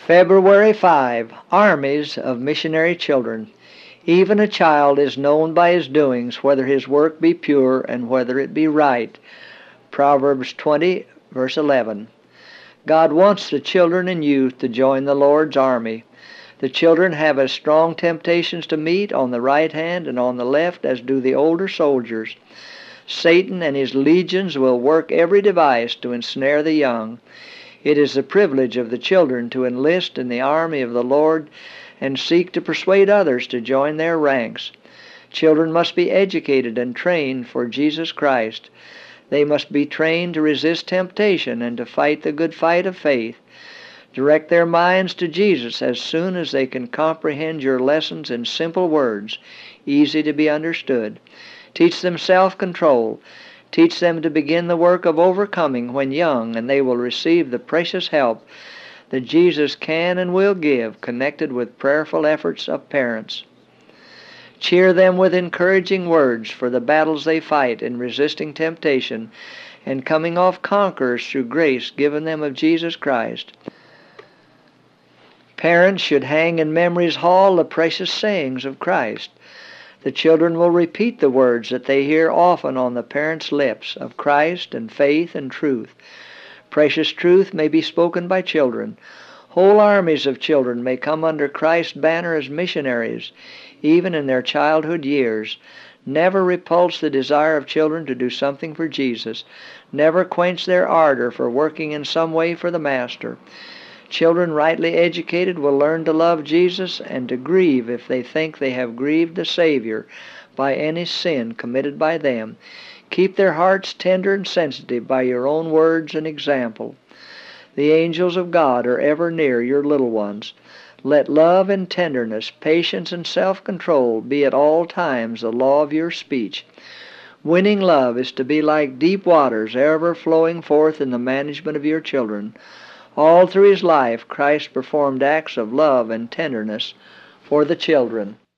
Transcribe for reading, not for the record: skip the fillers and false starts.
February 5. Armies of Missionary Children. Even a child is known by his doings, whether his work be pure and whether it be right. Proverbs 20, verse 11. God wants the children and youth to join the Lord's army. The children have as strong temptations to meet on the right hand and on the left as do the older soldiers. Satan and his legions will work every device to ensnare the young. It is the privilege of the children to enlist in the army of the Lord and seek to persuade others to join their ranks. Children must be educated and trained for Jesus Christ. They must be trained to resist temptation and to fight the good fight of faith. Direct their minds to Jesus as soon as they can comprehend your lessons in simple words, easy to be understood. Teach them self-control. Teach them to begin the work of overcoming when young, and they will receive the precious help that Jesus can and will give, connected with prayerful efforts of parents. Cheer them with encouraging words for the battles they fight in resisting temptation and coming off conquerors through grace given them of Jesus Christ. Parents should hang in memory's hall the precious sayings of Christ. The children will repeat the words that they hear often on the parents' lips of Christ and faith and truth. Precious truth may be spoken by children. Whole armies of children may come under Christ's banner as missionaries, even in their childhood years. Never repulse the desire of children to do something for Jesus. Never quench their ardor for working in some way for the Master. Children rightly educated will learn to love Jesus and to grieve if they think they have grieved the Savior by any sin committed by them. Keep their hearts tender and sensitive by your own words and example. The angels of God are ever near your little ones. Let love and tenderness, patience and self-control be at all times the law of your speech. Winning love is to be like deep waters ever flowing forth in the management of your children. All through his life, Christ performed acts of love and tenderness for the children.